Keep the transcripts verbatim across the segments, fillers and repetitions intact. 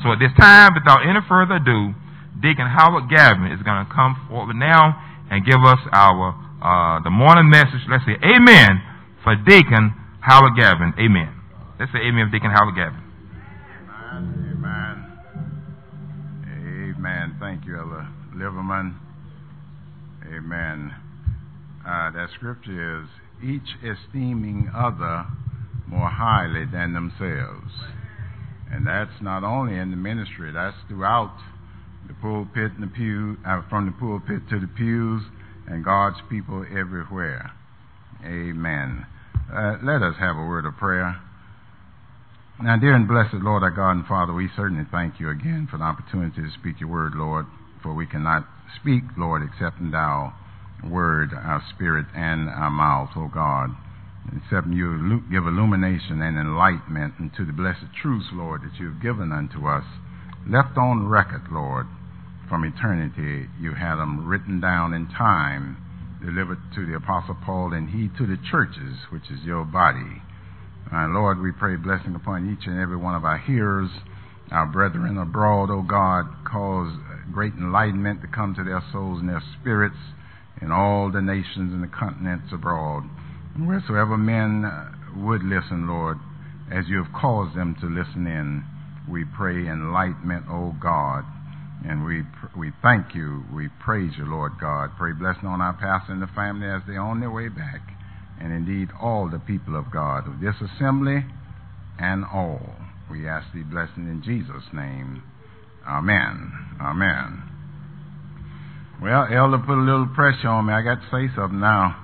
So at this time, without any further ado, Deacon Howard Gavin is going to come forward now and give us our uh, the morning message. Let's say amen for Deacon Howard Gavin. Amen. Let's say amen for Deacon Howard Gavin. Amen. Amen. Amen. Thank you, Elder Liverman. Amen. Uh, that scripture is, each esteeming other more highly than themselves. And that's not only in the ministry, that's throughout the pulpit and the pew, uh, from the pulpit to the pews, and God's people everywhere. Amen. Uh, let us have a word of prayer. Now, dear and blessed Lord, our God and Father, we certainly thank you again for the opportunity to speak your word, Lord, for we cannot speak, Lord, except in thou word, our spirit, and our mouth, O God, except you give illumination and enlightenment into the blessed truths, Lord, that you've given unto us, left on record, Lord, from eternity. You had them written down in time, delivered to the Apostle Paul, and he to the churches, which is your body. Uh, Lord, we pray blessing upon each and every one of our hearers, our brethren abroad, O God, cause great enlightenment to come to their souls and their spirits in all the nations and the continents abroad. And wheresoever men would listen, Lord, as you have caused them to listen in, we pray enlightenment, O God. And we we thank you, we praise you, Lord God. Pray blessing on our pastor and the family as they're on their way back, and indeed all the people of God, of this assembly and all. We ask thee blessing in Jesus' name. Amen. Amen. Well, Elder put a little pressure on me. I got to say something now.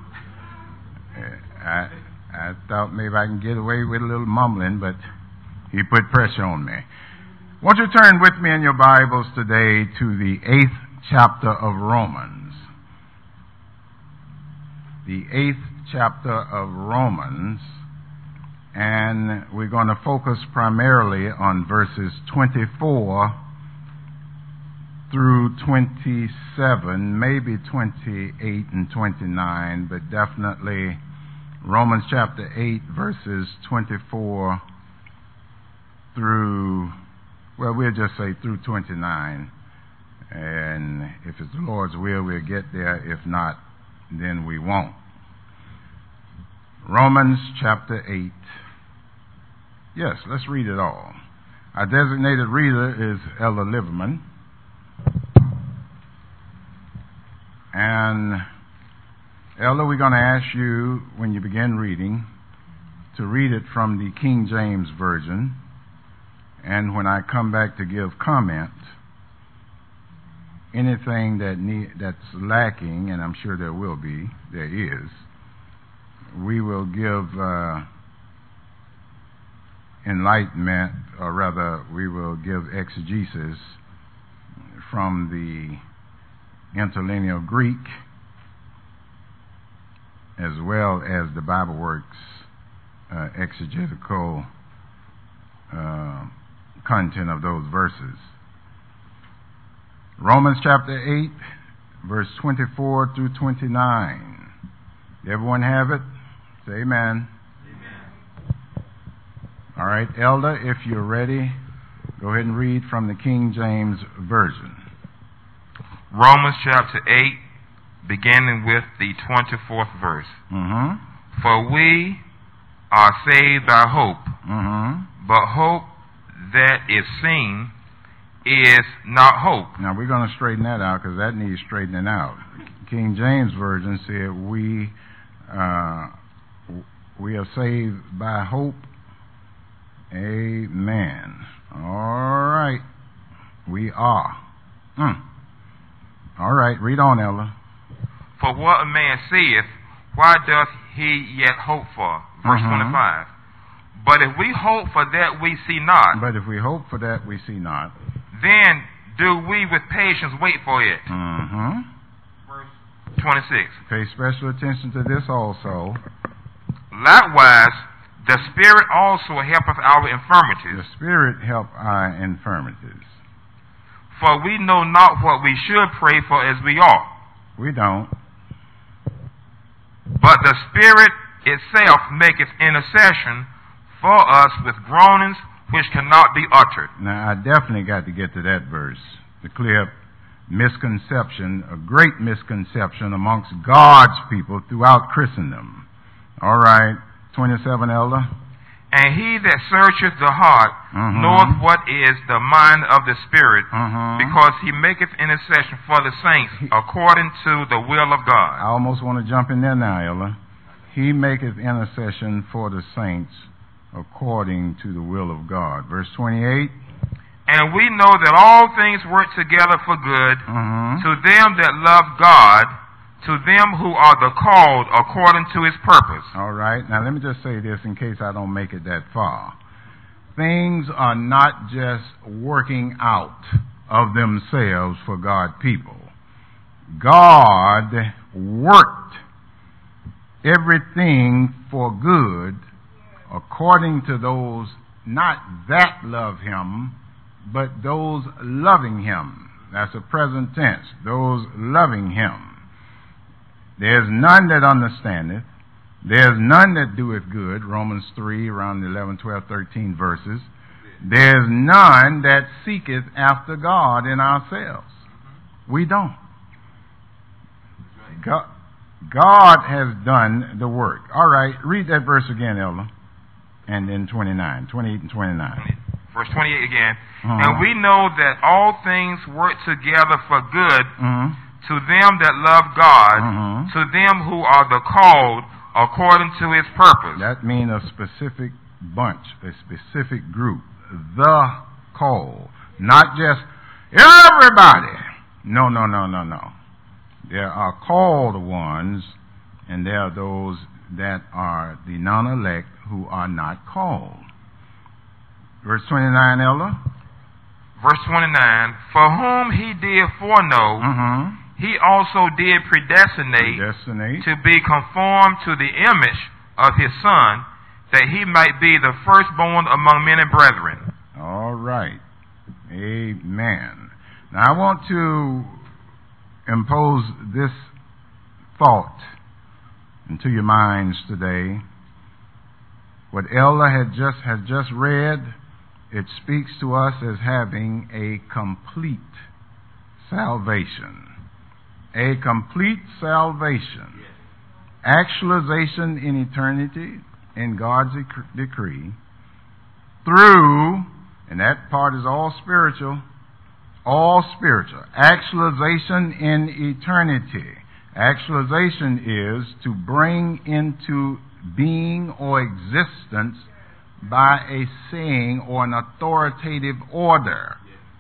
I I thought maybe I can get away with a little mumbling, but he put pressure on me. Won't you turn with me in your Bibles today to the eighth chapter of Romans. The eighth chapter of Romans, and we're going to focus primarily on verses twenty-four through twenty-seven, maybe twenty-eight and twenty-nine, but definitely Romans chapter eight, verses twenty-four through, well, we'll just say through twenty-nine. And if it's the Lord's will, we'll get there. If not, then we won't. Romans chapter eight. Yes, let's read it all. Our designated reader is Elder Liverman. And Elder, we're going to ask you, when you begin reading, to read it from the King James Version. And when I come back to give comment, anything that need, that's lacking, and I'm sure there will be, there is, we will give uh, enlightenment, or rather, we will give exegesis from the interlinear Greek, as well as the Bible Works uh, exegetical uh, content of those verses. Romans chapter eight, verse twenty-four through twenty-nine. Everyone have it? Say amen. Amen. All right, Elder, if you're ready, go ahead and read from the King James Version. Romans chapter eight, beginning with the twenty-fourth verse. Mm-hmm. For we are saved by hope, Mm-hmm. but hope that is seen is not hope. Now, we're going to straighten that out because that needs straightening out. King James Version said we uh, we are saved by hope. Amen. All right. We are. Mm. All right. Read on, Ella. For what a man seeth, why doth he yet hope for? Verse Mm-hmm. twenty-five. But if we hope for that we see not, But if we hope for that we see not, then do we with patience wait for it. Mm-hmm. Verse twenty-six. Pay special attention to this also. Likewise, the Spirit also helpeth our infirmities. The Spirit help our infirmities. For we know not what we should pray for as we ought. We don't. But the Spirit itself maketh intercession for us with groanings which cannot be uttered. Now, I definitely got to get to that verse to clear up misconception, a great misconception amongst God's people throughout Christendom. All right, twenty-seven, Elder. And he that searcheth the heart Mhm. knoweth what is the mind of the Spirit, Mhm. because he maketh intercession for the saints according to the will of I God. almost want to jump in there now, Elder. He maketh intercession for the saints according to the will of God. Verse twenty-eight. And we know that all things work together for good Mhm. to them that love God, to them who are the called according to his purpose. All right. Now, let me just say this in case I don't make it that far. Things are not just working out of themselves for God people. God worked everything for good according to those not that love him, but those loving him. That's a present tense. Those loving him. There's none that understandeth. There's none that doeth good. Romans three, around the eleven, twelve, thirteen verses. There's none that seeketh after God in ourselves. We don't. God, God has done the work. All right, read that verse again, Elder. And then twenty-nine, twenty-eight and twenty-nine. Verse twenty-eight again. Uh-huh. And we know that all things work together for good Mm-hmm. to them that love God, Mhm. to them who are the called according to his purpose. That means a specific bunch, a specific group. The called. Not just everybody. No, no, no, no, no. There are called ones, and there are those that are the non-elect who are not called. Verse twenty-nine, Elder. Verse twenty-nine, for whom he did foreknow, Mm-hmm. he also did predestinate Predestinate. to be conformed to the image of his Son, that he might be the firstborn among many brethren. All right. Amen. Now I want to impose this thought into your minds today. What Ella had just has just read, it speaks to us as having a complete salvation. A complete salvation. Actualization in eternity in God's dec- decree through, and that part is all spiritual, all spiritual. Actualization in eternity. Actualization is to bring into being or existence by a saying or an authoritative order.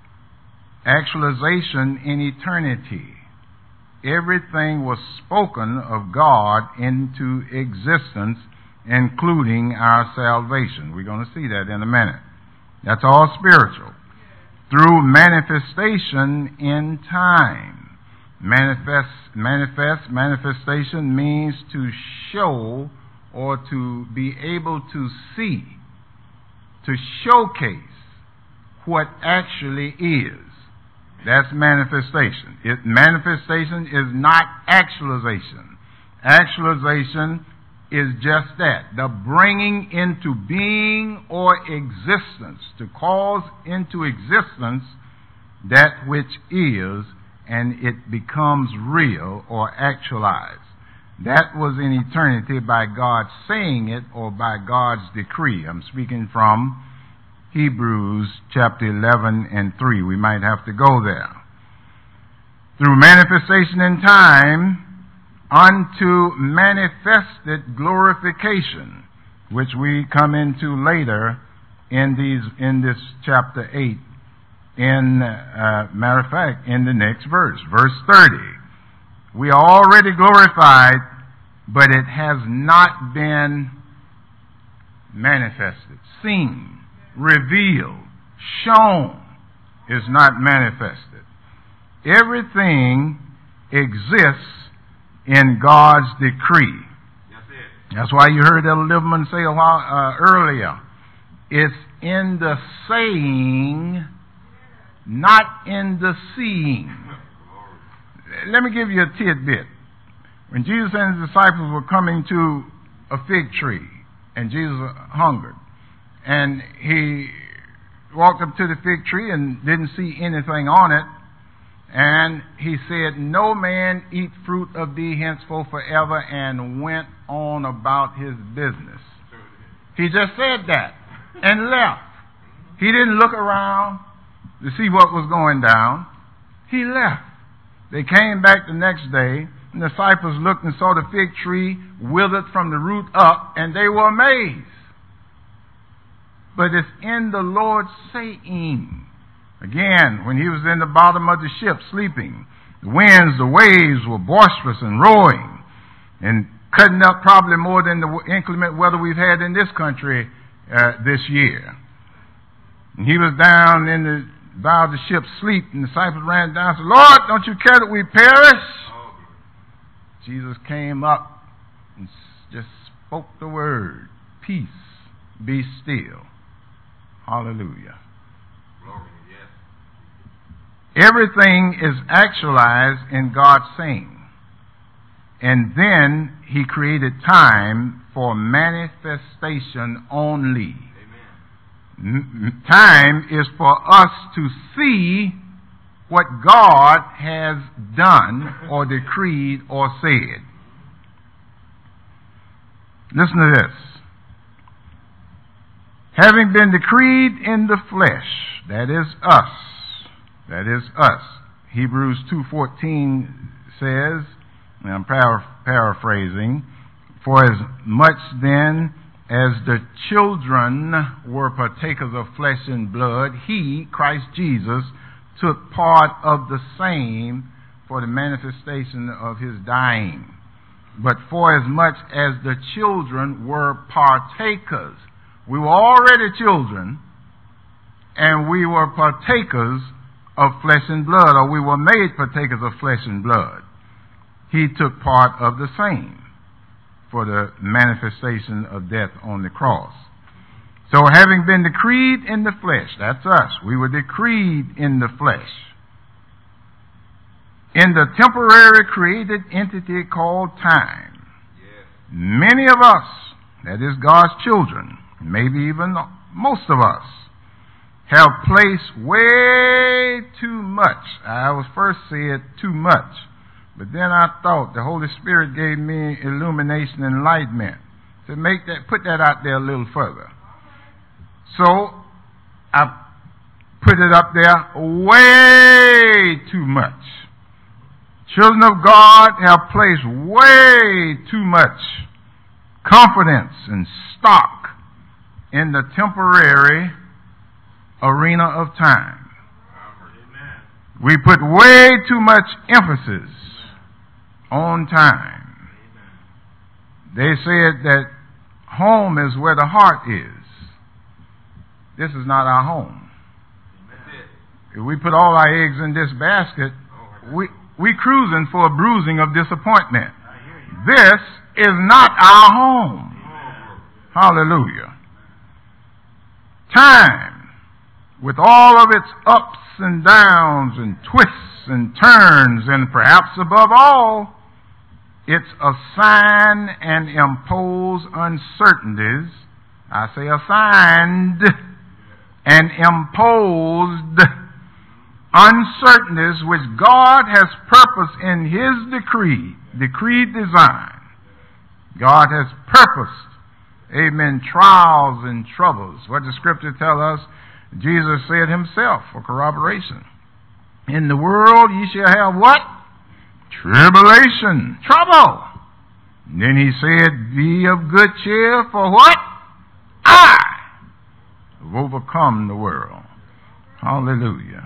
Actualization in eternity. Everything was spoken of God into existence, including our salvation. We're going to see that in a minute. That's all spiritual. Through manifestation in time. Manifest, manifest, manifestation means to show or to be able to see, to showcase what actually is. That's manifestation. It, manifestation is not actualization. Actualization is just that, the bringing into being or existence, to cause into existence that which is, and it becomes real or actualized. That was in eternity by God saying it or by God's decree. I'm speaking from Hebrews chapter eleven and three. We might have to go there. Through manifestation in time unto manifested glorification, which we come into later in these in this chapter eight. In uh, matter of fact, in the next verse, verse thirty. We are already glorified, but it has not been manifested, seen, revealed, shown, is not manifested. Everything exists in God's decree. That's it. That's why you heard Elder Liverman say a while uh, earlier, it's in the saying, not in the seeing. Let me give you a tidbit. When Jesus and his disciples were coming to a fig tree, and Jesus hungered, and he walked up to the fig tree and didn't see anything on it. And he said, no man eat fruit of thee henceforth forever, and went on about his business. He just said that and left. He didn't look around to see what was going down. He left. They came back the next day, and the disciples looked and saw the fig tree withered from the root up, and they were amazed. But it's in the Lord's saying. Again, when he was in the bottom of the ship sleeping, the winds, the waves were boisterous and roaring and cutting up probably more than the inclement weather we've had in this country uh, this year. And he was down in the bow of the ship asleep, and the disciples ran down and said, Lord, don't you care that we perish? Oh. Jesus came up and just spoke the word, peace, be still. Hallelujah. Glory. Everything is actualized in God's saying. And then he created time for manifestation only. Amen. Time is for us to see what God has done or decreed or said. Listen to this. Having been decreed in the flesh, that is us, That is us. Hebrews two fourteen says, and I'm para- paraphrasing, for as much then as the children were partakers of flesh and blood, he, Christ Jesus, took part of the same for the manifestation of his dying. But for as much as the children were partakers, we were already children, and we were partakers of flesh and blood, or we were made partakers of flesh and blood. He took part of the same for the manifestation of death on the cross. So having been decreed in the flesh, that's us, we were decreed in the flesh, in the temporary created entity called time. Yes. Many of us, that is God's children, maybe even most of us, have placed way too much. I was first said too much, but then I thought the Holy Spirit gave me illumination and enlightenment to make that, put that out there a little further. So I put it up there way too much. Children of God have placed way too much confidence and stock in the temporary arena of time. Amen. We put way too much emphasis on time. Amen. They said that home is where the heart is. This is not our home. Amen. If we put all our eggs in this basket, we we cruising for a bruising of disappointment. This is not our home. Amen. Hallelujah. Time, with all of its ups and downs and twists and turns, and perhaps above all, its assign and impose uncertainties. I say assigned and imposed uncertainties which God has purposed in his decree, decreed design. God has purposed, amen, trials and troubles. What does Scripture tell us? Jesus said himself for corroboration. In the world ye shall have what? Tribulation. Trouble. And then he said, be of good cheer, for what? I have overcome the world. Hallelujah.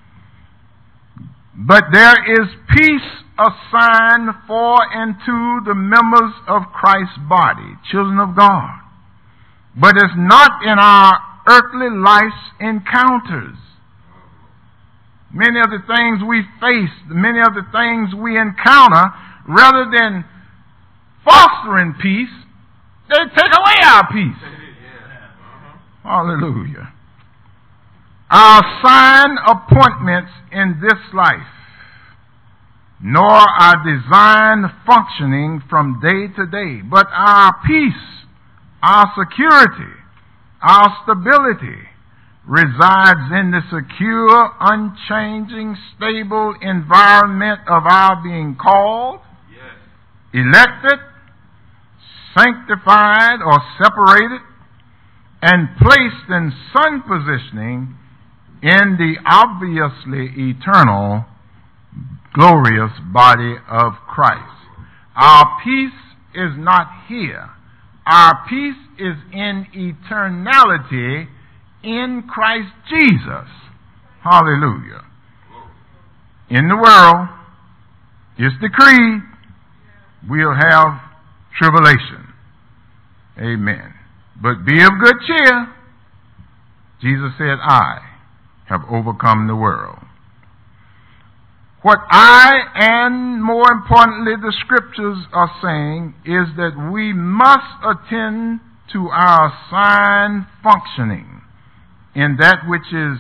But there is peace assigned for and to the members of Christ's body, children of God. But it's not in our earthly life's encounters. Many of the things we face, many of the things we encounter, rather than fostering peace, they take away our peace. Hallelujah. Our sign appointments in this life, nor our design functioning from day to day, but our peace, our security, our stability resides in the secure, unchanging, stable environment of our being called, yes. elected, sanctified or separated, and placed in sun positioning in the obviously eternal, glorious body of Christ. Our peace is not here. Our peace is in eternality in Christ Jesus. Hallelujah. In the world, it's decreed we'll have tribulation. Amen. But be of good cheer. Jesus said, I have overcome the world. What I, and more importantly, the scriptures are saying is that we must attend to our sign functioning in that which is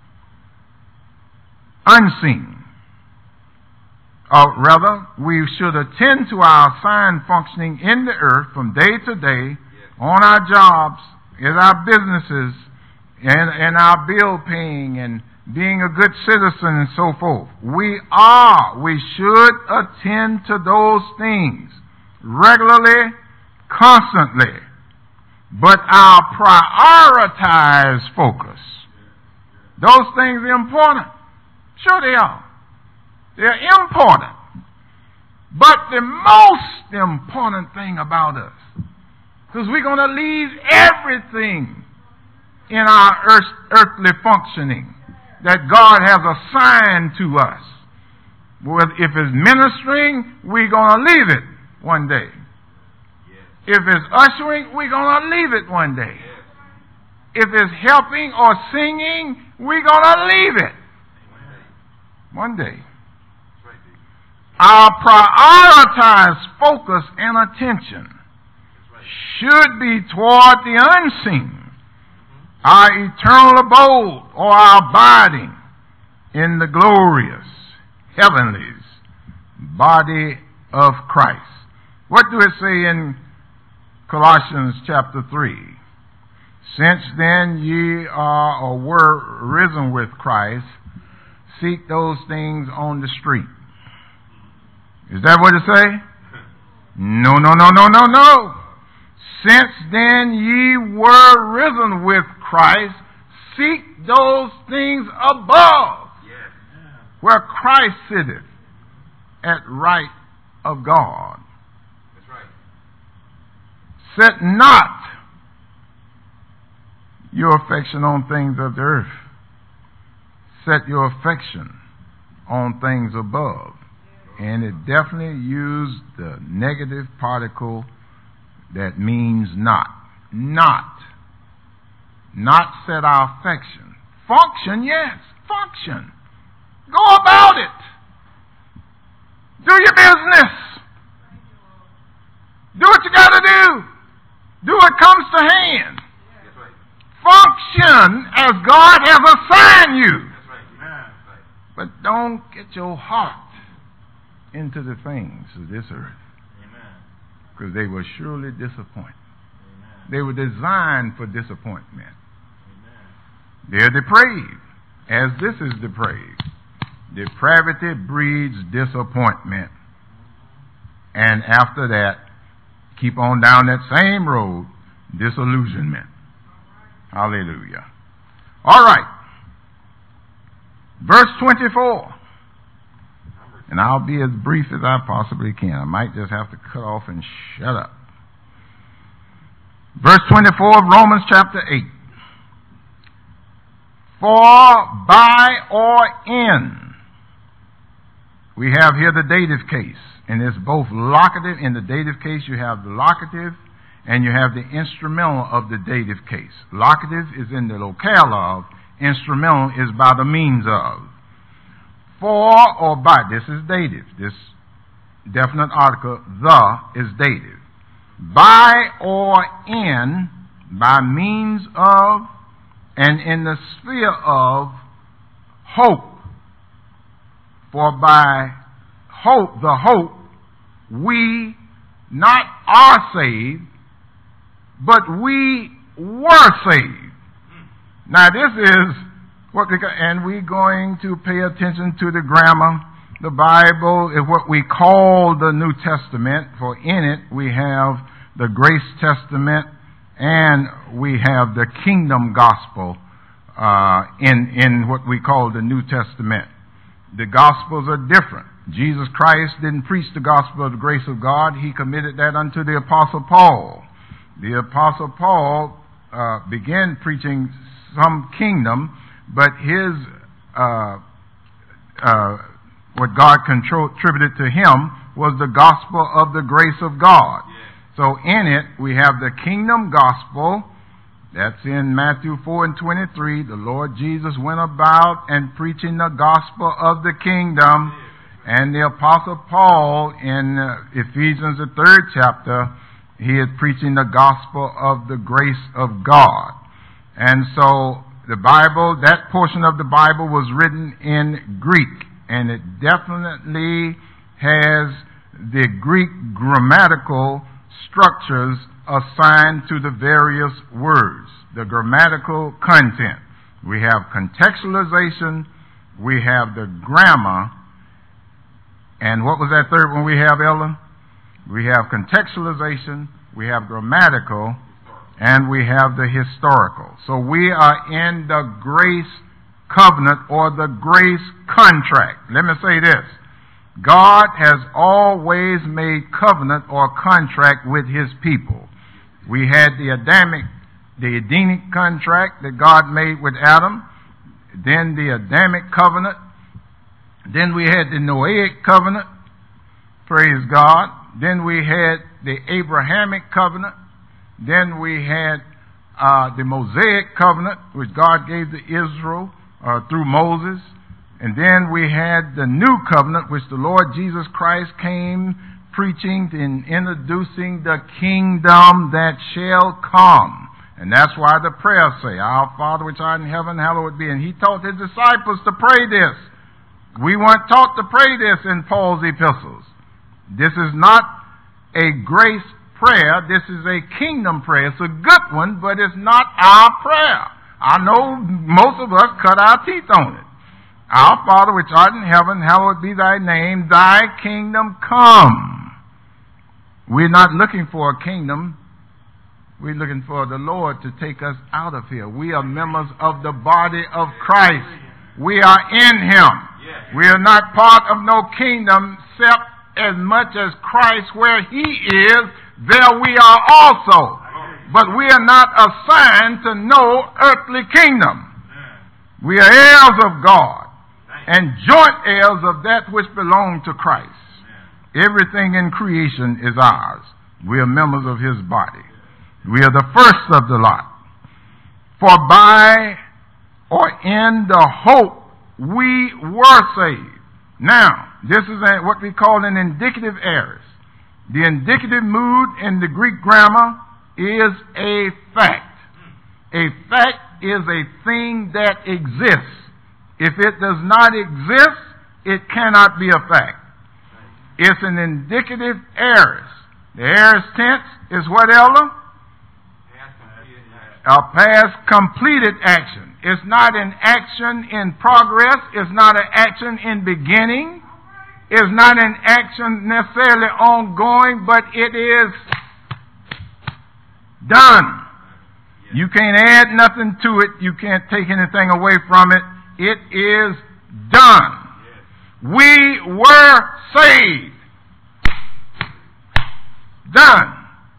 unseen. Or rather, we should attend to our sign functioning in the earth from day to day, on our jobs, in our businesses, and, and our bill paying, and being a good citizen and so forth. We are, we should attend to those things regularly, constantly. But our prioritized focus, those things are important. Sure they are. They're important. But the most important thing about us, because we're going to leave everything in our earth, earthly functioning that God has assigned to us. Well, if it's ministering, we're going to leave it one day. Yes. If it's ushering, we're going to leave it one day. Yes. If it's helping or singing, we're going to leave it one day. Our prioritized focus and attention should be toward the unseen, our eternal abode or our abiding in the glorious heavenlies body of Christ. What do it say in Colossians chapter three? Since then ye are or were risen with Christ, seek those things on the street. Is that what it say? No, no, no, no, no, no. Since then ye were risen with Christ, seek those things above, yes. where Christ sitteth at right of God. That's right. Set not your affection on things of the earth. Set your affection on things above. And it definitely used the negative particle that means not. Not. Not set our affection. Function, yes. Function. Go about it. Do your business. Do what you got to do. Do what comes to hand. Function as God has assigned you. But don't get your heart into the things of this earth. Because they will surely disappoint. Amen. They were designed for disappointment. Amen. They're depraved, as this is depraved. Depravity breeds disappointment. And after that, keep on down that same road, disillusionment. Hallelujah. All right. Verse twenty-four. And I'll be as brief as I possibly can. I might just have to cut off and shut up. Verse twenty-four of Romans chapter eight. For by or in. We have here the dative case. And it's both locative. In the dative case, you have the locative and you have the instrumental of the dative case. Locative is in the locale of. Instrumental is by the means of. For or by, this is dative. This definite article, the, is dative. By or in, by means of, and in the sphere of hope. For by hope, the hope, we not are saved, but we were saved. Now this is what we, and we're going to pay attention to the grammar. The Bible is what we call the New Testament, for in it we have the Grace Testament and we have the Kingdom Gospel uh, in, in what we call the New Testament. The Gospels are different. Jesus Christ didn't preach the gospel of the grace of God. He committed that unto the Apostle Paul. The Apostle Paul uh, began preaching some kingdom, but his uh, uh, what God contributed to him was the gospel of the grace of God. So in it, we have the kingdom gospel. That's in Matthew four and twenty-three. The Lord Jesus went about and preaching the gospel of the kingdom. And the Apostle Paul in uh, Ephesians, the third chapter, he is preaching the gospel of the grace of God. And so the Bible, that portion of the Bible was written in Greek. And it definitely has the Greek grammatical structures assigned to the various words, the grammatical content. We have contextualization, we have the grammar, and what was that third one we have, Ella? We have contextualization, we have grammatical, and we have the historical. So we are in the grace covenant or the grace contract. Let me say this. God has always made covenant or contract with his people. We had the Adamic, the Edenic contract that God made with Adam, then the Adamic covenant, then we had the Noahic covenant, praise God, then we had the Abrahamic covenant, then we had uh, the Mosaic covenant, which God gave to Israel uh, through Moses. And then we had the new covenant, which the Lord Jesus Christ came preaching and introducing the kingdom that shall come. And that's why the prayers say, Our Father which art in heaven, hallowed be. And he taught his disciples to pray this. We weren't taught to pray this in Paul's epistles. This is not a grace prayer. This is a kingdom prayer. It's a good one, but it's not our prayer. I know most of us cut our teeth on it. Our Father which art in heaven, hallowed be thy name, thy kingdom come. We're not looking for a kingdom. We're looking for the Lord to take us out of here. We are members of the body of Christ. We are in him. We are not part of no kingdom except as much as Christ where he is, there we are also. But we are not assigned to no earthly kingdom. We are heirs of God and joint heirs of that which belong to Christ. Everything in creation is ours. We are members of his body. We are the first of the lot. For by or in the hope we were saved. Now, this is a, what we call an indicative aorist. The indicative mood in the Greek grammar is a fact. A fact is a thing that exists. If it does not exist, it cannot be a fact. It's an indicative aorist. The aorist tense is what, Elder? A past completed action. It's not an action in progress. It's not an action in beginning. It's not an action necessarily ongoing, but it is done. You can't add nothing to it. You can't take anything away from it. It is done. We were saved. Done.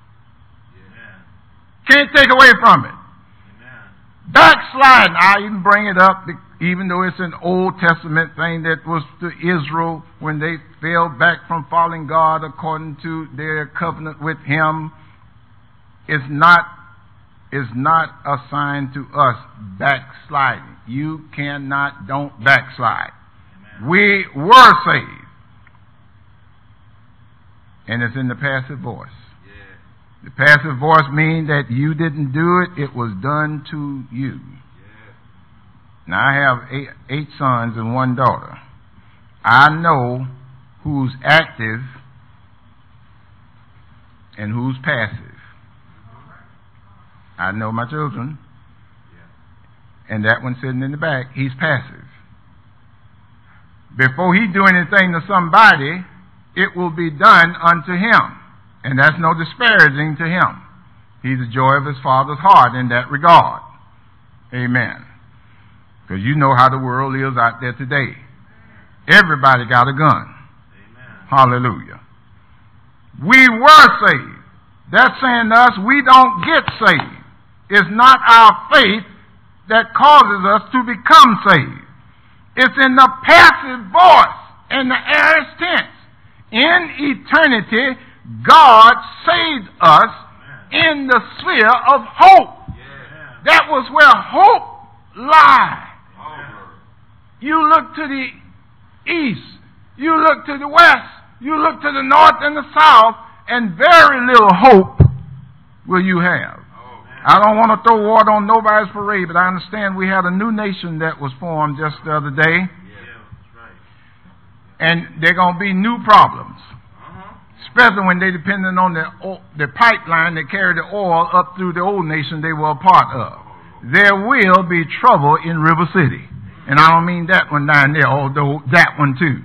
Can't take away from it. Backsliding, I even bring it up, even though it's an Old Testament thing that was to Israel when they fell back from following God according to their covenant with him. It's not, it's not assigned to us backsliding. You cannot, don't backslide. Amen. We were saved. And it's in the passive voice. The passive voice means that you didn't do it, it was done to you. Yeah. Now I have eight, eight sons and one daughter. I know who's active and who's passive. I know my children. And that one sitting in the back, he's passive. Before he do anything to somebody, it will be done unto him. And that's no disparaging to him. He's the joy of his Father's heart in that regard. Amen. Because you know how the world is out there today. Everybody got a gun. Amen. Hallelujah. We were saved. That's saying to us, we don't get saved. It's not our faith that causes us to become saved. It's in the passive voice, in the aorist tense. In eternity, God saved us in the sphere of hope. Yeah. That was where hope lies. You look to the east, you look to the west, you look to the north and the south, and very little hope will you have. I don't want to throw water on nobody's parade, but I understand we had a new nation that was formed just the other day. Yeah, that's right. And there are going to be new problems. Especially when they depended on the the pipeline that carried the oil up through the old nation they were a part of. There will be trouble in River City. And I don't mean that one down there, although that one too.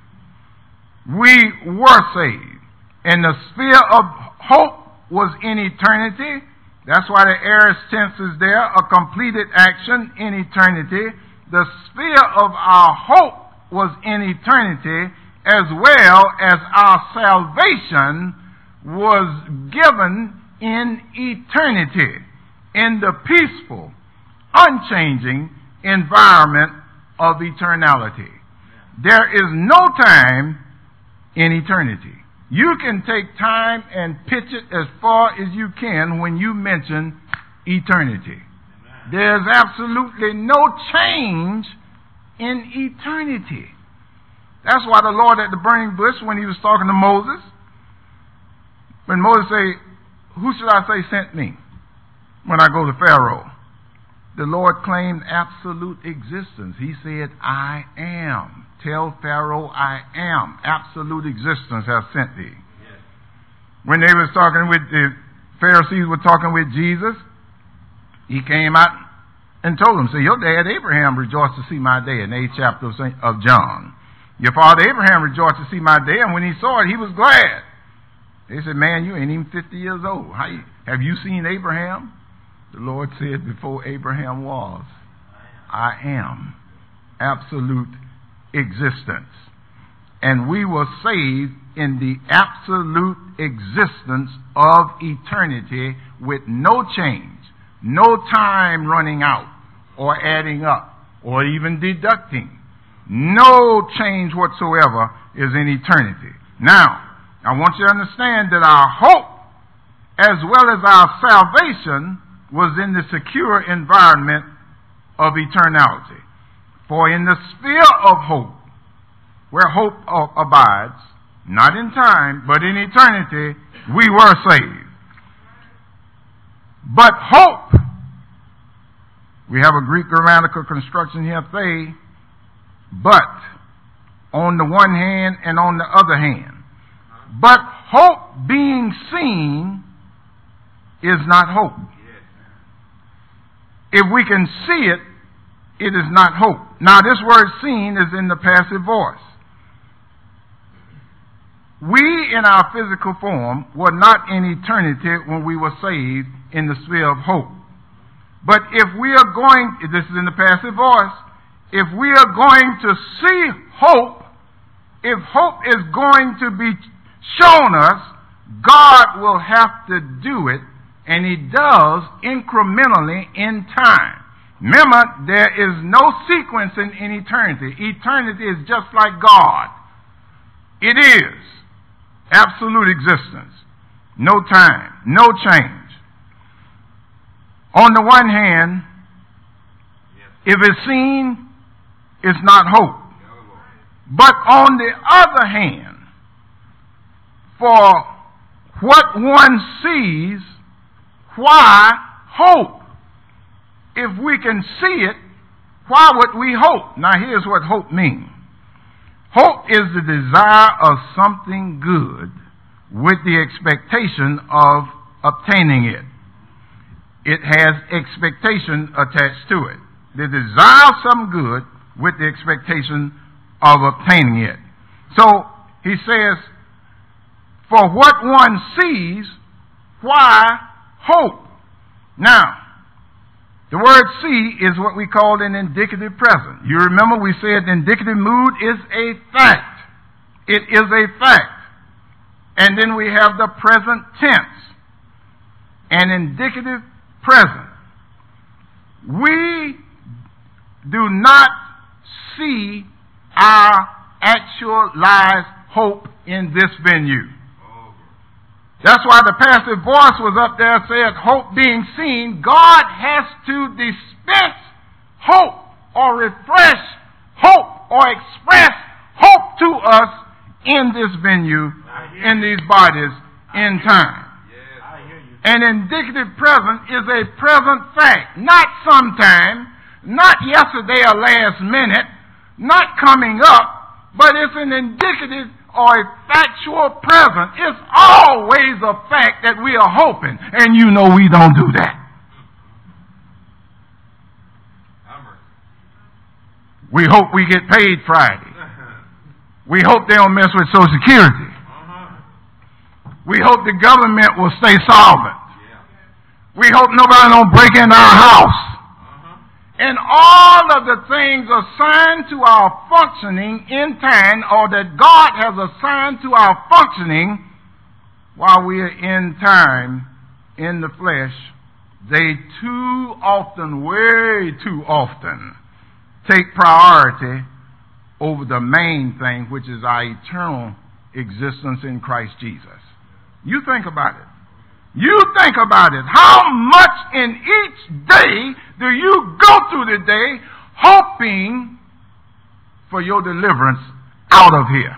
We were saved. And the sphere of hope was in eternity. That's why the aorist tense is there, a completed action in eternity. The sphere of our hope was in eternity, as well as our salvation was given in eternity, in the peaceful, unchanging environment of eternality. There is no time in eternity. You can take time and pitch it as far as you can when you mention eternity. There's absolutely no change in eternity. That's why the Lord at the burning bush, when he was talking to Moses, when Moses said, who should I say sent me when I go to Pharaoh? The Lord claimed absolute existence. He said, I am. Tell Pharaoh I am. Absolute existence has sent thee. Yes. When they was talking with the Pharisees were talking with Jesus, he came out and told them, say, your dad Abraham rejoiced to see my day, in the eighth chapter of, Saint, of John. Your father Abraham rejoiced to see my day, and when he saw it, he was glad. They said, man, you ain't even fifty years old. How you, have you seen Abraham? The Lord said, before Abraham was, I am. Absolute existence. And we were saved in the absolute existence of eternity with no change, no time running out or adding up or even deducting. No change whatsoever is in eternity. Now, I want you to understand that our hope as well as our salvation was in the secure environment of eternality. For in the sphere of hope, where hope abides, not in time, but in eternity, we were saved. But hope, we have a Greek grammatical construction here, they, but, on the one hand and on the other hand. But hope being seen is not hope. If we can see it, it is not hope. Now this word seen is in the passive voice. We in our physical form were not in eternity when we were saved in the sphere of hope. But if we are going, this is in the passive voice, if we are going to see hope, if hope is going to be shown us, God will have to do it, and he does incrementally in time. Remember, there is no sequence in, in eternity. Eternity is just like God. It is absolute existence. No time, no change. On the one hand, if it's seen, it's not hope. But on the other hand, for what one sees, why hope? If we can see it, why would we hope? Now here's what hope means. Hope is the desire of something good with the expectation of obtaining it. It has expectation attached to it. They desire some good with the expectation of obtaining it. So he says, for what one sees, why hope? Now, the word see is what we call an indicative present. You remember we said the indicative mood is a fact. It is a fact. And then we have the present tense. An indicative present. We do not see our actualized hope in this venue. That's why the passive voice was up there said, hope being seen. God has to dispense hope or refresh hope or express hope to us in this venue, in these bodies, in time. An indicative present is a present fact, not sometime, not yesterday or last minute, not coming up, but it's an indicative or a factual present. It's always a fact that we are hoping, and you know we don't do that. We hope we get paid Friday. We hope they don't mess with Social Security. We hope the government will stay solvent. We hope nobody don't break into our house. And all of the things assigned to our functioning in time, or that God has assigned to our functioning while we are in time, in the flesh, they too often, way too often, take priority over the main thing, which is our eternal existence in Christ Jesus. You think about it. You think about it. How much in each day do you go through the day hoping for your deliverance out of here?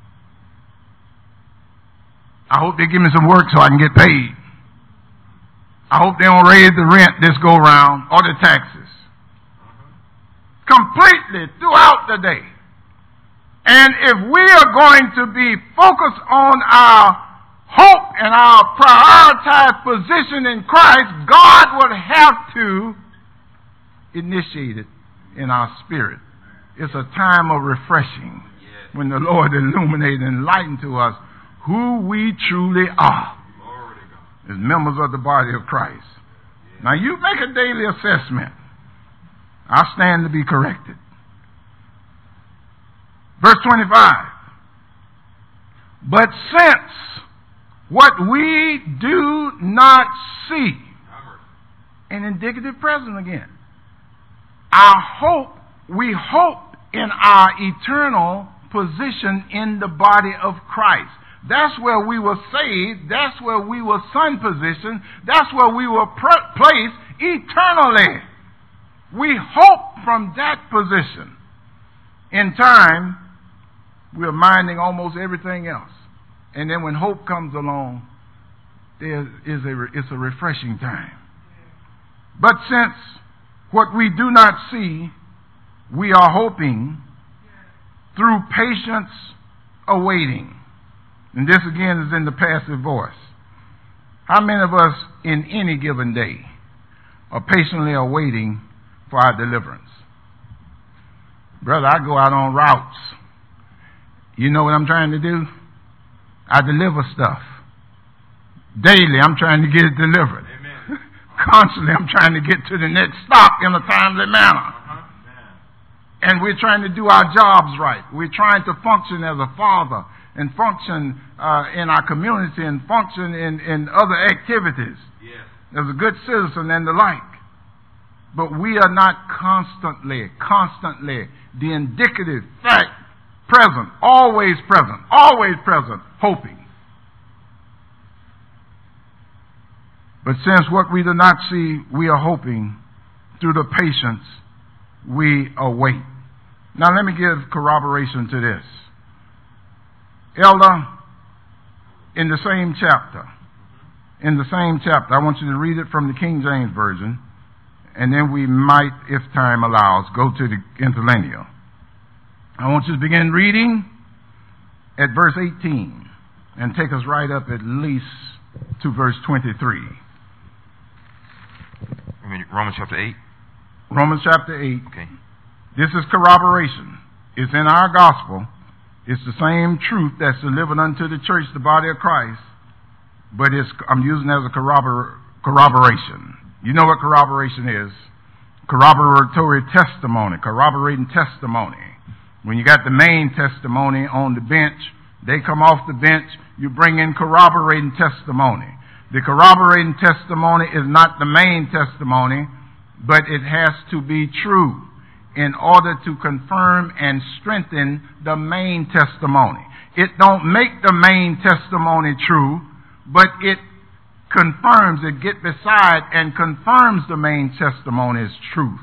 I hope they give me some work so I can get paid. I hope they don't raise the rent this go round or the taxes. Completely throughout the day. And if we are going to be focused on our hope and our prioritized position in Christ, God would have to initiate it in our spirit. It's a time of refreshing when the Lord illuminates and enlightens to us who we truly are as members of the body of Christ. Now you make a daily assessment. I stand to be corrected. Verse twenty-five. But since what we do not see, an indicative present again. Our hope, we hope in our eternal position in the body of Christ. That's where we were saved. That's where we were son positioned. That's where we were pr- placed eternally. We hope from that position. In time, we're minding almost everything else. And then when hope comes along, there is a, it's a refreshing time. But since what we do not see, we are hoping through patience awaiting. And this again is in the passive voice. How many of us in any given day are patiently awaiting for our deliverance? Brother, I go out on routes. You know what I'm trying to do? I deliver stuff. Daily, I'm trying to get it delivered. Amen. Constantly, I'm trying to get to the next stop in a timely manner. Uh-huh. And we're trying to do our jobs right. We're trying to function as a father and function uh, in our community and function in, in other activities yes. as a good citizen and the like. But we are not constantly, constantly the indicative fact present, always present, always present, hoping. But since what we do not see, we are hoping through the patience we await. Now let me give corroboration to this. Elder, in the same chapter, in the same chapter, I want you to read it from the King James Version, and then we might, if time allows, go to the interlinear. I want you to begin reading at verse eighteen and take us right up at least to verse twenty-three. I mean, Romans chapter eight? Romans chapter eight. Okay. This is corroboration. It's in our gospel. It's the same truth that's delivered unto the church, the body of Christ. But it's I'm using it as a corrobor- corroboration. You know what corroboration is? Corroboratory testimony, corroborating testimony. When you got the main testimony on the bench, they come off the bench, you bring in corroborating testimony. The corroborating testimony is not the main testimony, but it has to be true in order to confirm and strengthen the main testimony. It don't make the main testimony true, but it confirms, it get beside and confirms the main testimony's truth.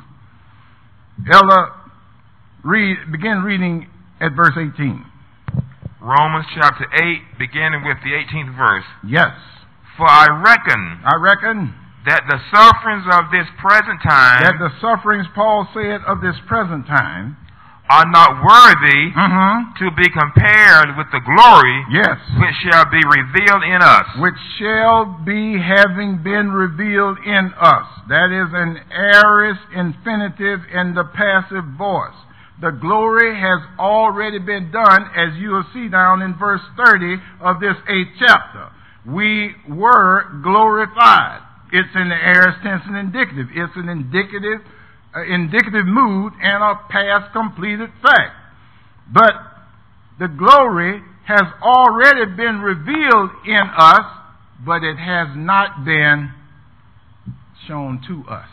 Ella, read, begin reading at verse eighteen. Romans chapter eight, beginning with the eighteenth verse. Yes. For I reckon I reckon that the sufferings of this present time that the sufferings, Paul said, of this present time are not worthy mm-hmm. to be compared with the glory yes. which shall be revealed in us. Which shall be having been revealed in us. That is an aorist infinitive in the passive voice. The glory has already been done, as you will see down in verse thirty of this eighth chapter. We were glorified. It's in the aorist tense and indicative. It's an indicative uh, indicative mood and a past completed fact. But the glory has already been revealed in us, but it has not been shown to us.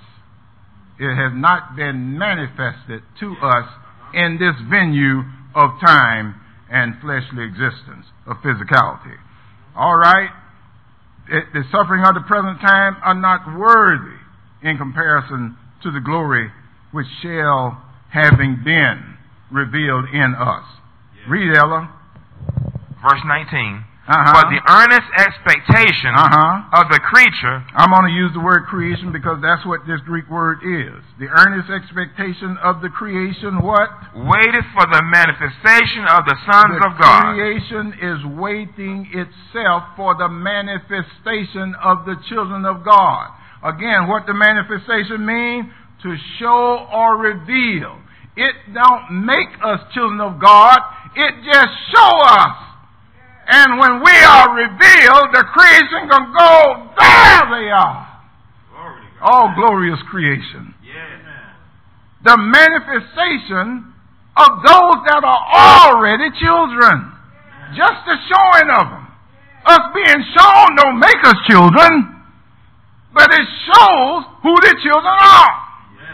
It has not been manifested to us in this venue of time and fleshly existence, of physicality. All right? It, the suffering of the present time are not worthy in comparison to the glory which shall having been revealed in us. Yeah. Read, Ella. Verse nineteen. Uh-huh. For the earnest expectation uh-huh. of the creature. I'm going to use the word creation because that's what this Greek word is. The earnest expectation of the creation, what? Waited for the manifestation of the sons the of God. Creation is waiting itself for the manifestation of the children of God. Again, what the manifestation mean? To show or reveal. It don't make us children of God. It just show us. And when we are revealed, the creation can go, there they are. Glory to God. All glorious creation. Yes. The manifestation of those that are already children. Yes. Just the showing of them. Yes. Us being shown don't make us children, but it shows who the children are.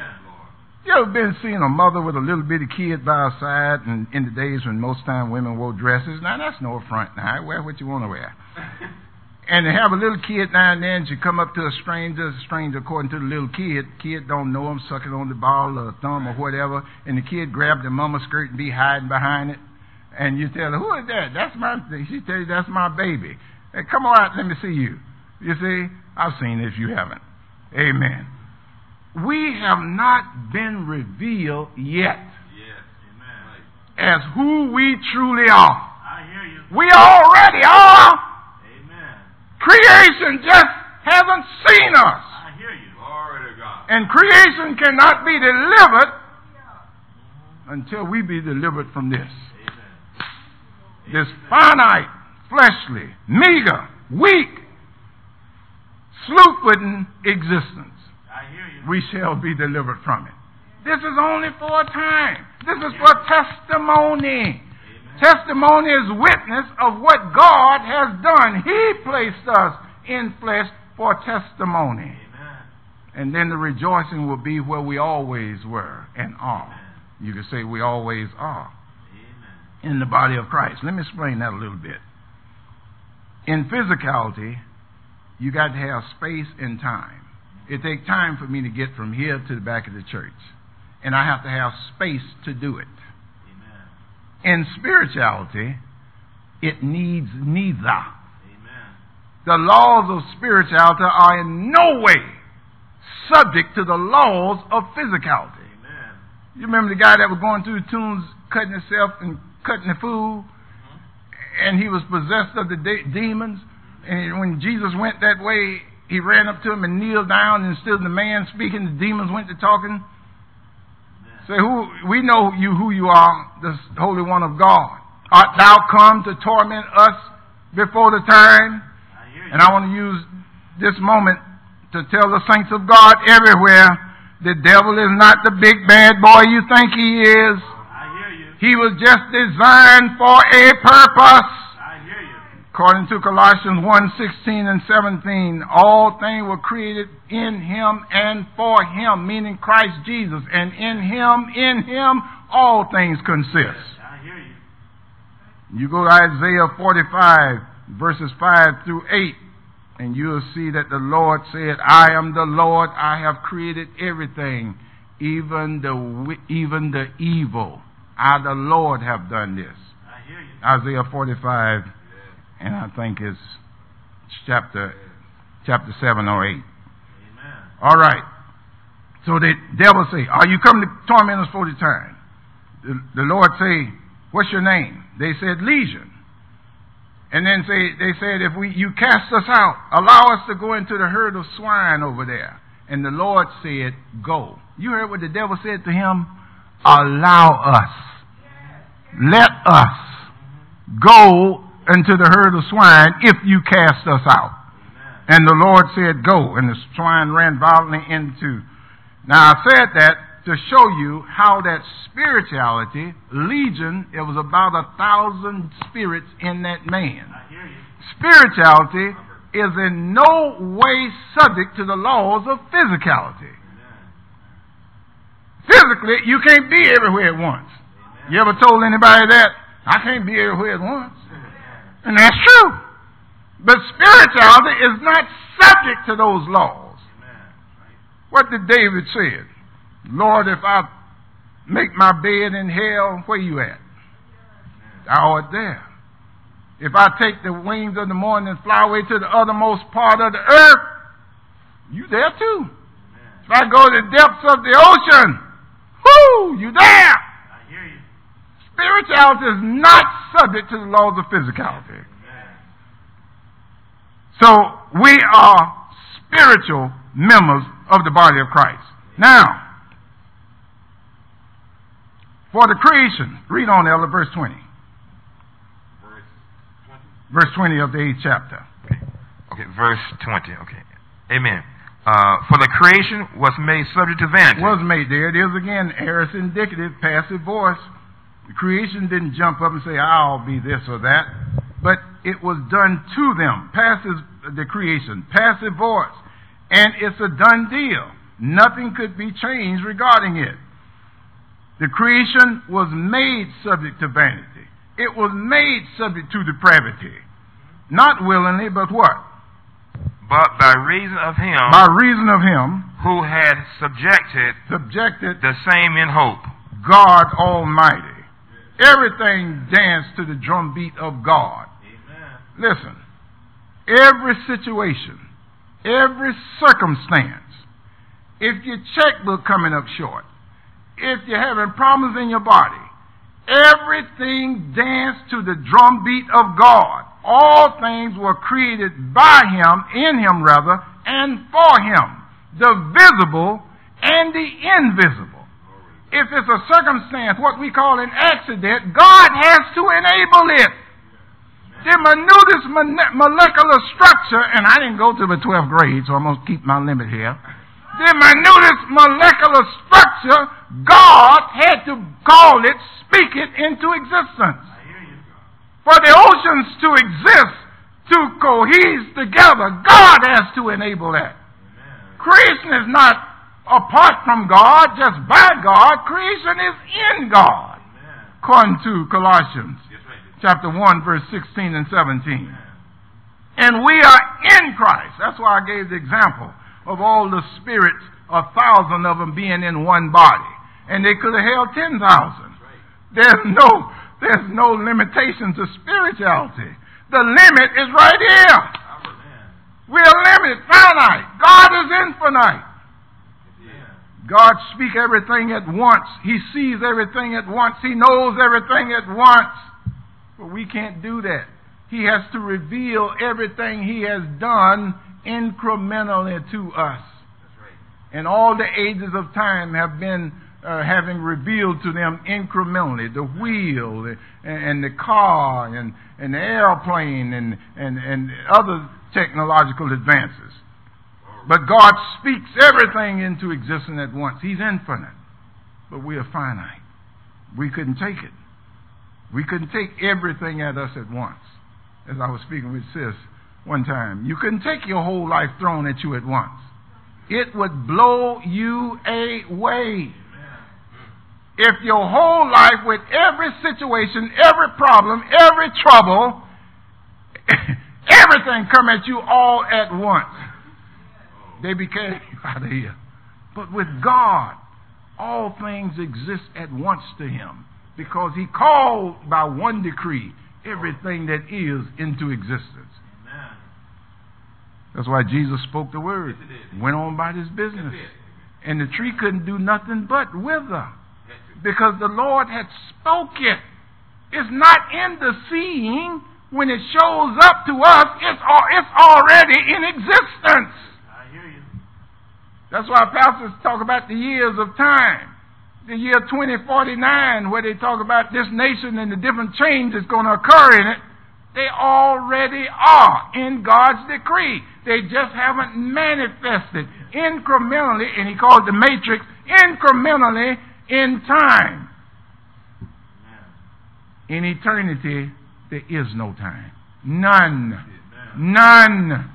You ever been seeing a mother with a little bitty kid by her side, and in the days when most time women wore dresses? Now, that's no affront now. Wear what you want to wear. And they have a little kid now and then, she come up to a stranger, a stranger according to the little kid. Kid don't know him, sucking on the ball or thumb or whatever, and the kid grab the mama's skirt and be hiding behind it. And you tell her, who is that? That's my, she tell you, that's my baby. Hey, come on out, let me see you. You see? I've seen it if you haven't. Amen. We have not been revealed yet yes, amen. As who we truly are. I hear you. We already are. Amen. Creation just hasn't seen us. I hear you. Glory to God. And creation cannot be delivered until we be delivered from this. Amen. This finite, fleshly, meager, weak, sloop-wooden existence. We shall be delivered from it. This is only for a time. This is for testimony. Amen. Testimony is witness of what God has done. He placed us in flesh for testimony. Amen. And then the rejoicing will be where we always were and are. Amen. You can say we always are. Amen. In the body of Christ. Let me explain that a little bit. In physicality, you got to have space and time. It takes time for me to get from here to the back of the church. And I have to have space to do it. Amen. In spirituality, it needs neither. Amen. The laws of spirituality are in no way subject to the laws of physicality. Amen. You remember the guy that was going through the tombs cutting himself and cutting the food? Mm-hmm. And he was possessed of the de- demons. And when Jesus went that way, he ran up to him and kneeled down, and instead of the man speaking, the demons went to talking. Say, who we know you who you are, the Holy One of God. Art thou come to torment us before the time? I hear you. And I want to use this moment to tell the saints of God everywhere, the devil is not the big bad boy you think he is. I hear you. He was just designed for a purpose. I hear you. According to Colossians one, sixteen and seventeen, all things were created in him and for him, meaning Christ Jesus. And in him, in him, all things consist. I hear you. You go to Isaiah forty-five, verses five through eight, and you'll see that the Lord said, I am the Lord, I have created everything, even the wi- even the evil. I, the Lord, have done this. I hear you. Isaiah forty-five, and I think it's chapter chapter seven or eight. Amen. All right. So the devil say, are you coming to torment us for the time? The, the Lord say, what's your name? They said, Legion. And then say they said, if we you cast us out, allow us to go into the herd of swine over there. And the Lord said, go. You heard what the devil said to him? Allow us. Let us go into the herd of swine if you cast us out. And the Lord said, go. And the swine ran violently into. Now I said that to show you how that spirituality, legion, it was about a thousand spirits in that man. I hear you. Spirituality is in no way subject to the laws of physicality. Physically, you can't be everywhere at once. You ever told anybody that? I can't be everywhere at once. And that's true. But spirituality is not subject to those laws. What did David say? Lord, if I make my bed in hell, where you at? Thou art there. If I take the wings of the morning and fly away to the uttermost part of the earth, you there too. If I go to the depths of the ocean, whoo, you there. I hear you. Spirituality is not subject to the laws of physicality. So we are spiritual members of the body of Christ. Now, for the creation, read on, Elder, verse twenty. Verse twenty. Verse twenty of the eighth chapter. Okay, okay verse twenty. Okay. Amen. Uh, for the creation was made subject to vanity. Was made. There it is again. Aorist indicative, passive voice. The creation didn't jump up and say, I'll be this or that. But it was done to them. Passive, the creation. Passive voice. And it's a done deal. Nothing could be changed regarding it. The creation was made subject to vanity. It was made subject to depravity. Not willingly, but what? But by reason of him, by reason of him, who had subjected, subjected the same in hope, God Almighty. Everything danced to the drumbeat of God. Amen. Listen, every situation, every circumstance, if your checkbook coming up short, if you're having problems in your body, everything danced to the drumbeat of God. All things were created by him, in him rather, and for him. The visible and the invisible. If it's a circumstance, what we call an accident, God has to enable it. The minutest molecular structure, and I didn't go to the twelfth grade, so I'm going to keep my limit here. The minutest molecular structure, God had to call it, speak it into existence. For the oceans to exist, to cohese together, God has to enable that. Amen. Creation is not apart from God, just by God. Creation is in God. Amen. According to Colossians yes, right. chapter one, verse sixteen and seventeen. Amen. And we are in Christ. That's why I gave the example of all the spirits, a thousand of them being in one body. And they could have held ten thousand. Right. There's no... There's no limitation to spirituality. The limit is right here. We are limited, finite. God is infinite. God speaks everything at once. He sees everything at once. He knows everything at once. But we can't do that. He has to reveal everything he has done incrementally to us. And all the ages of time have been uh, having revealed to them incrementally the wheel and, and the car and, and the airplane and, and, and other technological advances. But God speaks everything into existence at once. He's infinite. But we are finite. We couldn't take it. We couldn't take everything at us at once. As I was speaking with Sis one time, you couldn't take your whole life thrown at you at once. It would blow you away. If your whole life, with every situation, every problem, every trouble, everything come at you all at once, they became out of here. But with God, all things exist at once to him, because he called by one decree everything that is into existence. Amen. That's why Jesus spoke the word, went on about his business. And the tree couldn't do nothing but wither, because the Lord had spoke it. It's not in the seeing. When it shows up to us, it's, it's already in existence. I hear you. That's why pastors talk about the years of time. The year twenty forty-nine, where they talk about this nation and the different changes going to occur in it, they already are in God's decree. They just haven't manifested incrementally, and he called the matrix, incrementally in time. In eternity, there is no time. None. None.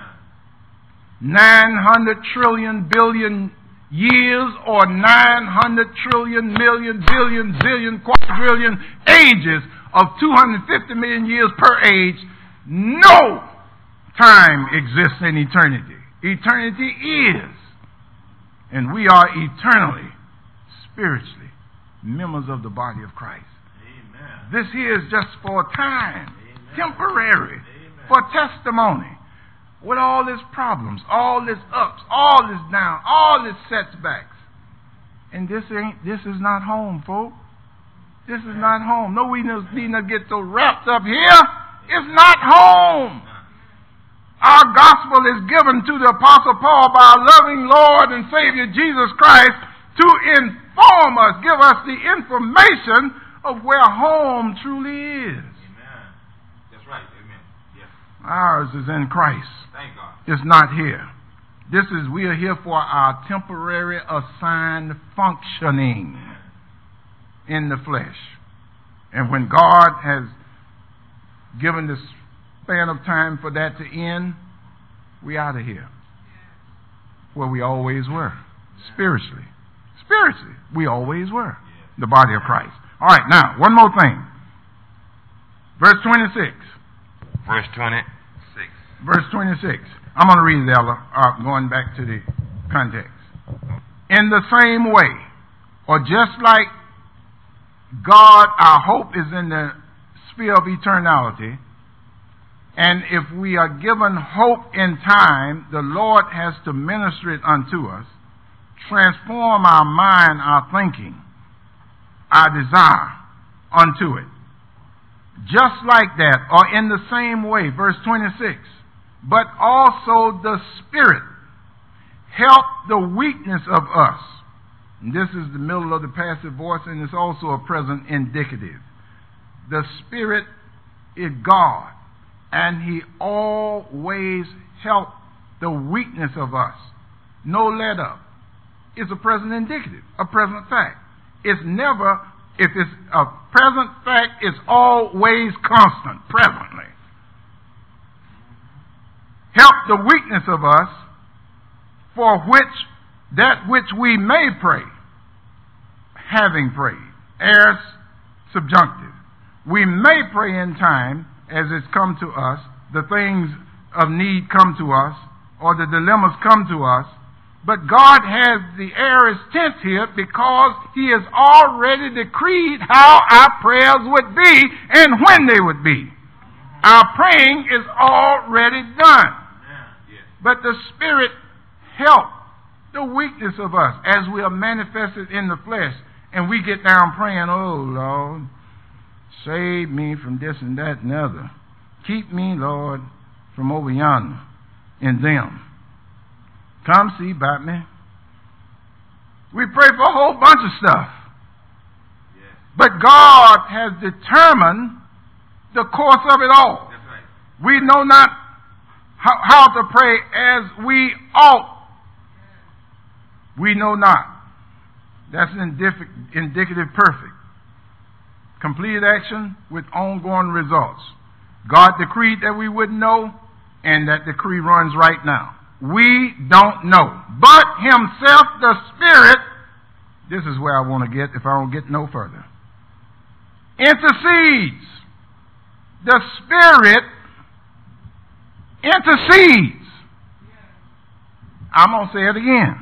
nine hundred trillion billion years, or nine hundred trillion million billion zillion quadrillion ages of two hundred fifty million years per age, no time exists in eternity. Eternity is. And we are eternally, spiritually, members of the body of Christ. Amen. This here is just for time, Amen. Temporary, Amen. For testimony. With all his problems, all his ups, all his downs, all his setbacks. And this ain't, this is not home, folks. This is not home. No, we need not get so wrapped up here. It's not home. Our gospel is given to the Apostle Paul by our loving Lord and Savior Jesus Christ to inform us, give us the information of where home truly is. Amen. That's right. Amen. Yes. Ours is in Christ. Thank God. It's not here. This is, we are here for our temporary assigned functioning in the flesh. And when God has given the span of time for that to end, we out of here. Where we always were. Spiritually. Spiritually, we always were. The body of Christ. All right, now, one more thing. Verse twenty-six. Verse twenty-six. Verse twenty-six. I'm going to read it, Ella, uh, going back to the context. In the same way, or just like God, our hope is in the sphere of eternality, and if we are given hope in time, the Lord has to minister it unto us, transform our mind, our thinking, our desire unto it. Just like that, or in the same way, verse twenty-six, but also the Spirit help the weakness of us. And this is the middle of the passive voice, and it's also a present indicative. The Spirit is God, and he always helps the weakness of us. No let up. It's a present indicative, a present fact. It's never, if it's a present fact, it's always constant, presently. Help the weakness of us, for which that which we may pray, having prayed. As subjunctive. We may pray in time, as it's come to us, the things of need come to us, or the dilemmas come to us, but God has the aorist tense here because he has already decreed how our prayers would be and when they would be. Our praying is already done. But the Spirit helps the weakness of us as we are manifested in the flesh. And we get down praying, oh Lord, save me from this and that and other. Keep me, Lord, from over yonder in them. Come see about me. We pray for a whole bunch of stuff. Yes. But God has determined the course of it all. That's right. We know not how, how to pray as we ought. We know not. That's indic- indicative perfect. Completed action with ongoing results. God decreed that we wouldn't know, and that decree runs right now. We don't know. But Himself, the Spirit, this is where I want to get if I don't get no further, intercedes. The Spirit intercedes. I'm going to say it again.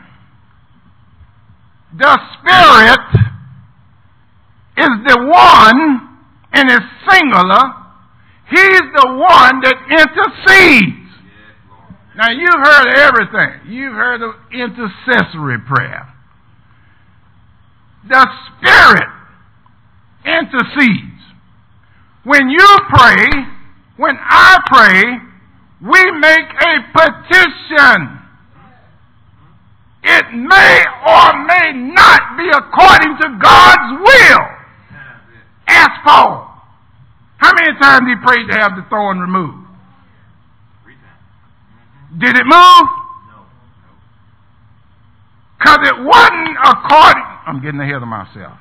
The Spirit is the one, and is singular. He's the one that intercedes. Now, you've heard everything. You've heard of intercessory prayer. The Spirit intercedes. When you pray, when I pray, we make a petition. It may or may not be according to God's will. Ask Paul. How many times he prayed to have the thorn removed? Did it move? No. Because it wasn't according... I'm getting ahead of myself.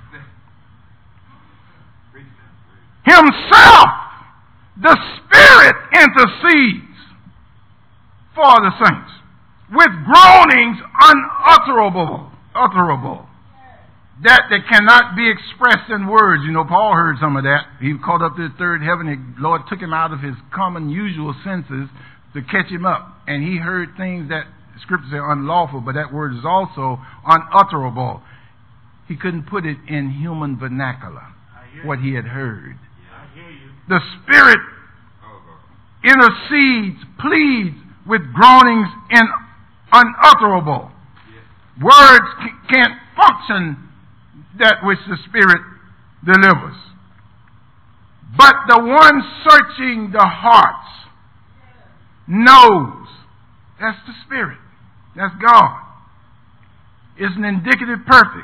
Himself, the Spirit intercedes for the saints with groanings unutterable, utterable, that that cannot be expressed in words. You know, Paul heard some of that. He caught up to the third heaven. The Lord took him out of his common, usual senses to catch him up. And he heard things that Scripture says unlawful, but that word is also unutterable. He couldn't put it in human vernacular, what he had heard. Yeah, I hear you. The Spirit intercedes, pleads with groanings in unutterable. Yes. Words can't function that which the Spirit delivers. But the one searching the hearts knows. That's the Spirit. That's God. It's an indicative perfect.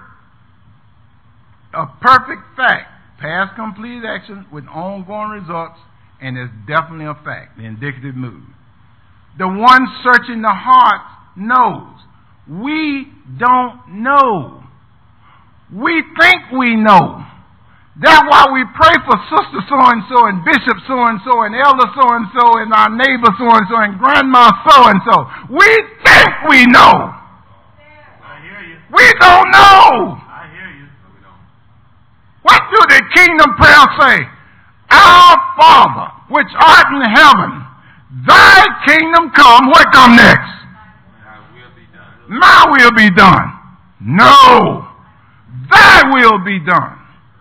A perfect fact. Past completed action with ongoing results, and it's definitely a fact. The indicative mood. The one searching the hearts knows. We don't know. We think we know. That's why we pray for sister so-and-so and bishop so-and-so and elder so-and-so and our neighbor so-and-so and grandma so-and-so. We think we know. I hear you. We don't know. I hear you. No, we don't. What do the kingdom prayer say? Our Father, which art in heaven, thy kingdom come. What come next? Thy will be done. My will be done. No. Thy will be done.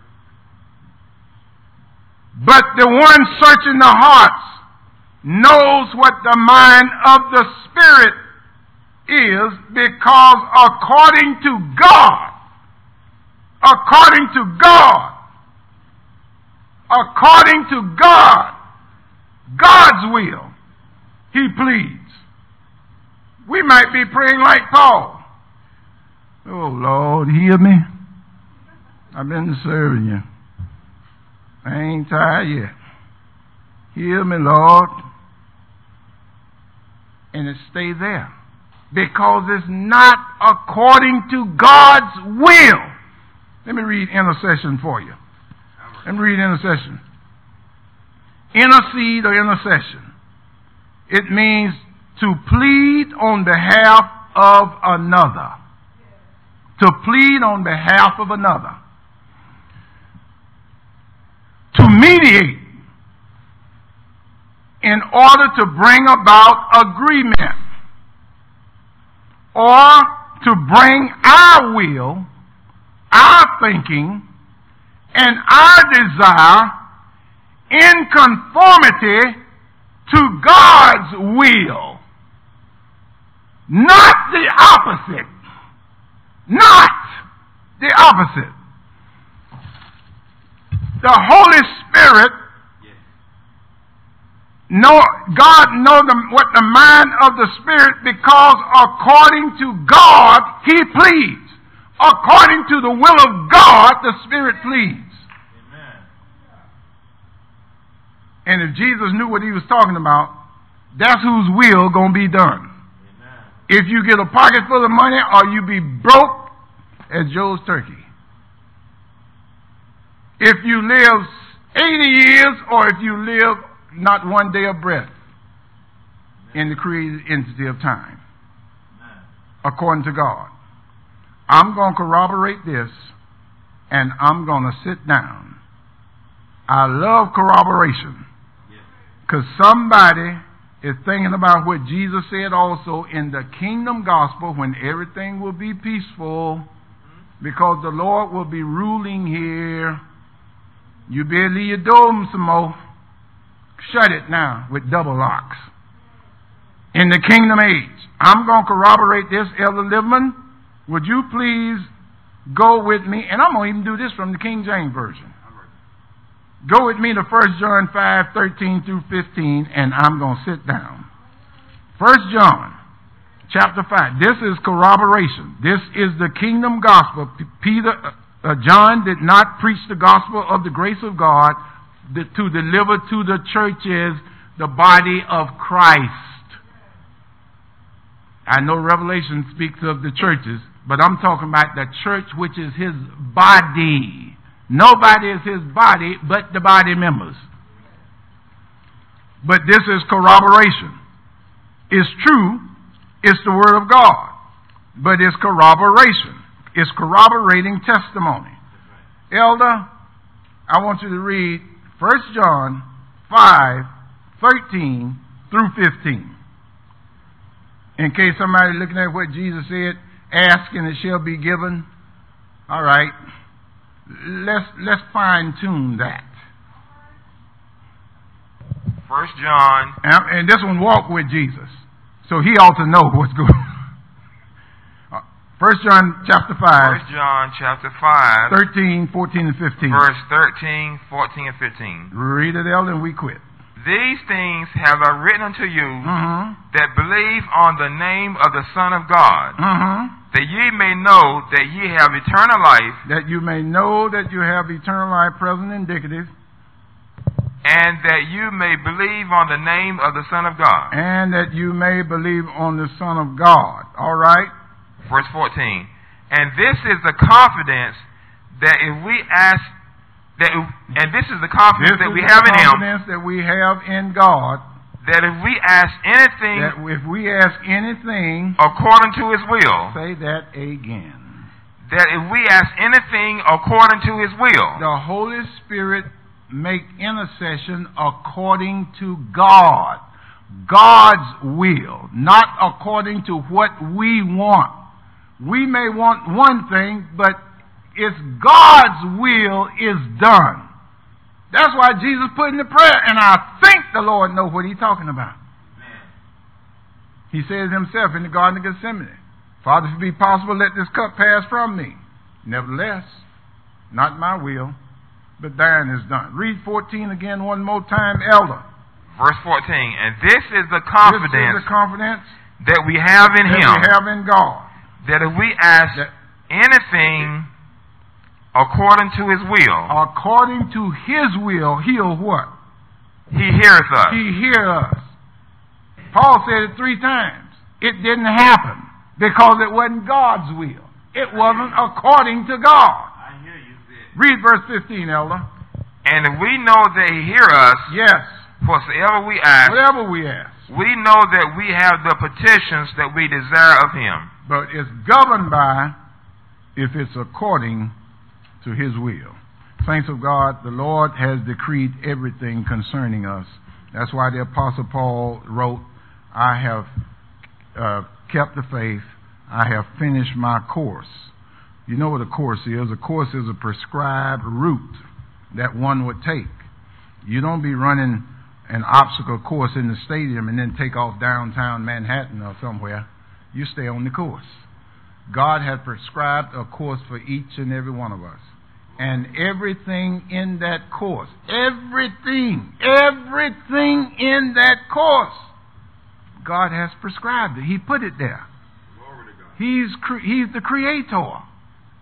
But the one searching the hearts knows what the mind of the Spirit is, because according to God, according to God, according to God, God's will, He pleads. We might be praying like Paul. Oh, Lord, hear me. I've been serving you. I ain't tired yet. Hear me, Lord. And it stay there. Because it's not according to God's will. Let me read intercession for you. Let me read intercession. Intercede or intercession. It means to plead on behalf of another. To plead on behalf of another. To mediate in order to bring about agreement, or to bring our will, our thinking, and our desire in conformity to God's will. Not the opposite. Not the opposite. The Holy Spirit, know, God knows what the mind of the Spirit, because according to God, He pleads. according to the will of God, the Spirit pleads. Amen. And if Jesus knew what he was talking about, that's whose will going to be done. Amen. If you get a pocket full of money or you be broke as Joe's turkey. If you live eighty years or if you live not one day of breath in the created entity of time, according to God. I'm going to corroborate this, and I'm going to sit down. I love corroboration, because somebody is thinking about what Jesus said also in the kingdom gospel, when everything will be peaceful, because the Lord will be ruling here. You better leave your door some more. Shut it now with double locks. In the kingdom age. I'm going to corroborate this, Elder Liverman. Would you please go with me? And I'm going to even do this from the King James Version. Go with me to First John five, thirteen through fifteen, and I'm going to sit down. First John, chapter five. This is corroboration. This is the kingdom gospel. Peter, uh, John did not preach the gospel of the grace of God to deliver to the churches the body of Christ. I know Revelation speaks of the churches, but I'm talking about the church which is his body. Nobody is his body but the body members. But this is corroboration. It's true. It's the word of God. But it's corroboration. It's corroborating testimony. Elder, I want you to read First John five, thirteen through fifteen. In case somebody looking at what Jesus said, ask and it shall be given. All right. Let's let's fine tune that. First John. And, and this one walked with Jesus, so he ought to know what's going on. First John chapter five. First John chapter five. Thirteen, fourteen, and fifteen. Verse thirteen, fourteen, and fifteen. Read it, Elder, and we quit. These things have I written unto you Mm-hmm. that believe on the name of the Son of God, Mm-hmm. that ye may know that ye have eternal life, That you may know that you have eternal life, present indicative, and that you may believe on the name of the Son of God. and that you may believe on the Son of God. All right? Verse fourteen. And this is the confidence that if we ask, that if, and this is the confidence This that is we the have in Him, confidence that we have in God, that if we ask anything that if we ask anything, according to His will, say that again. that if we ask anything according to His will, The Holy Spirit make intercession according to God. God's will, not according to what we want. We may want one thing, but it's God's will is done. That's why Jesus put in the prayer, and I think the Lord knows what he's talking about. He says himself in the Garden of Gethsemane, Father, if it be possible, let this cup pass from me. Nevertheless, not my will, but thine is done. Read fourteen again one more time, Elder. verse fourteen. And this is the confidence, This is the confidence that we have in that Him, we have in God. that if we ask That anything according to His will, according to His will, He'll what? He heareth us. He hear us. Paul said it three times. It didn't happen because it wasn't God's will. It wasn't according to God. I hear you. Read verse fifteen, Elder. And if we know that He hear us, Yes. whatsoever we ask, Whatever we ask. we know that we have the petitions that we desire of Him. But it's governed by if it's according to His will. Saints of God, the Lord has decreed everything concerning us. That's why the Apostle Paul wrote, I have uh, kept the faith. I have finished my course. You know what a course is. A course is a prescribed route that one would take. You don't be running an obstacle course in the stadium and then take off downtown Manhattan or somewhere. You stay on the course. God has prescribed a course for each and every one of us. And everything in that course, everything, everything in that course, God has prescribed it. He put it there. He's cre- He's the creator.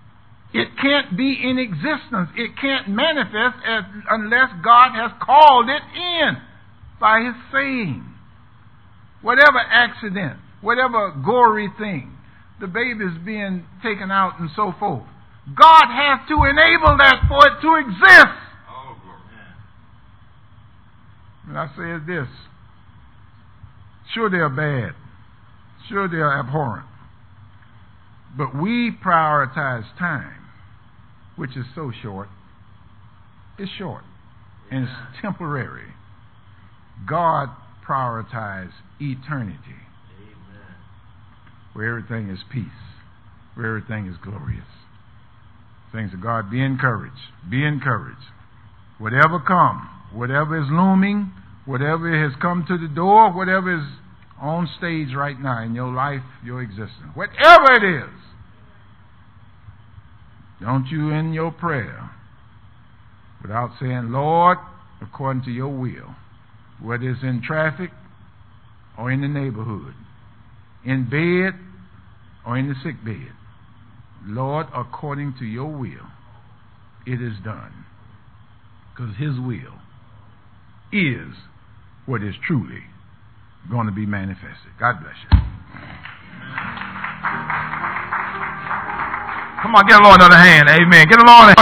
It can't be in existence. It can't manifest as, unless God has called it in by His saying. Whatever accident, whatever gory thing, the baby's being taken out and so forth, God has to enable that for it to exist. Oh, glory. And I say this. Sure, they're bad. Sure, they're abhorrent. But we prioritize time, which is so short. It's short. And it's temporary. God prioritizes eternity. Amen. Where everything is peace. Where everything is glorious. Things of God, be encouraged. Be encouraged. Whatever come, whatever is looming, whatever has come to the door, whatever is on stage right now in your life, your existence, whatever it is, don't you in your prayer, without saying, Lord, according to your will, whether it's in traffic or in the neighborhood, in bed or in the sick bed, Lord, according to your will, it is done. Because His will is what is truly going to be manifested. God bless you. Come on, get the Lord another hand. Amen. Get the Lord.